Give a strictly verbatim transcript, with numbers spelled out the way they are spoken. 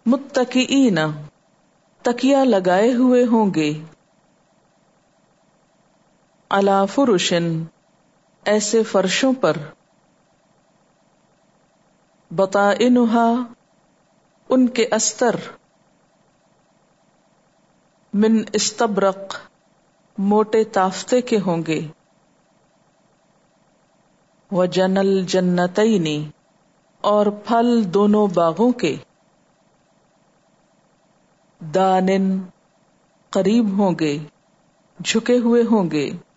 मुत्तकीईना, तकिया लगाए हुए होंगे। अला फुरुशिन, ऐसे फर्शों पर। बताइनुहा, उनके अस्तर। मिन इस्तबरक, मोटे ताफ्ते के होंगे। वजनल जन्नतैनी, और फल दोनों बागों के। दानिन, करीब होंगे, झुके हुए होंगे।